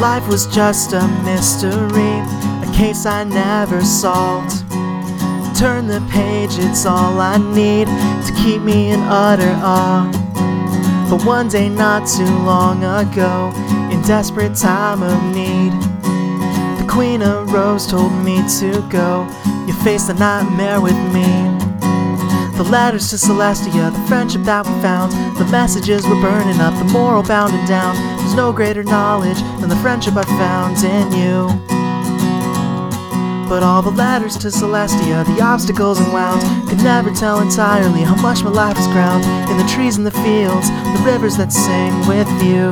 life was just a mystery, a case I never solved. Turn the page, it's all I need to keep me in utter awe. But one day not too long ago, in desperate time of need, the Queen of Rose told me to go. You faced a nightmare with me. The letters to Celestia, the friendship that we found, the messages were burning up, the moral bounding down. There's no greater knowledge than the friendship I found in you. But all the letters to Celestia, the obstacles and wounds, could never tell entirely how much my life is ground in the trees and the fields, the rivers that sing with you.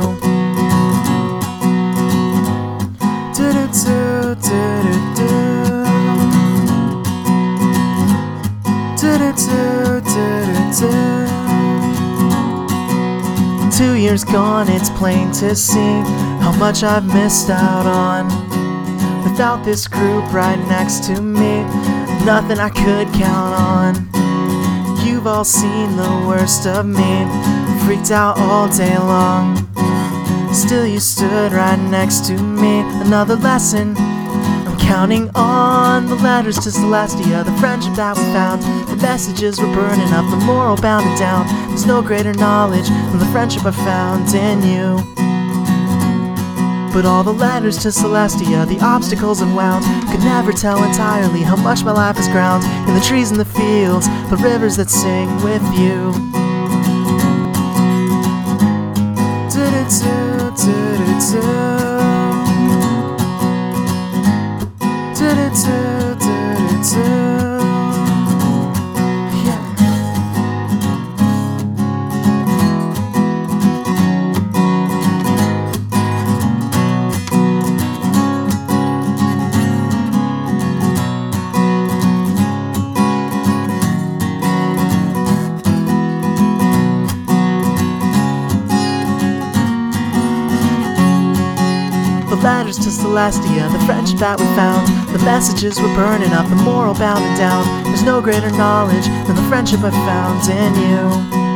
Do-do-do, do-do-do. Do-do-do, do-do-do. 2 years gone, it's plain to see how much I've missed out on. Without this group right next to me, nothing I could count on. You've all seen the worst of me, freaked out all day long. Still you stood right next to me, another lesson I'm counting on. The letters to Celestia, the friendship that we found, the messages were burning up, the moral bounded down. There's no greater knowledge than the friendship I found in you. But all the letters to Celestia, the obstacles and wounds, could never tell entirely how much my life is ground in the trees and the fields, the rivers that sing with you. Do-do-do, do-do-do. Do-do-do, do-do-do. The letters to Celestia, the friendship that we found, the messages were burning up, the moral bounding down. There's no greater knowledge than the friendship I found in you.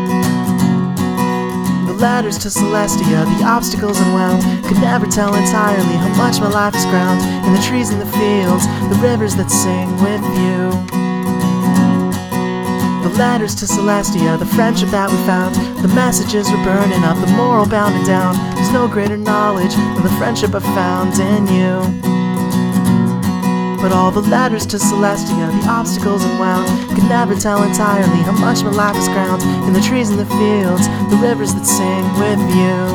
The letters to Celestia, the obstacles and wounds, could never tell entirely how much my life is ground in the trees and the fields, the rivers that sing with you. The letters to Celestia, the friendship that we found, the messages were burning up, the moral bounding down. There's no greater knowledge than the friendship I found in you. But all the letters to Celestia, the obstacles and wounds, could never tell entirely how much my life is ground in the trees and the fields, the rivers that sing with you.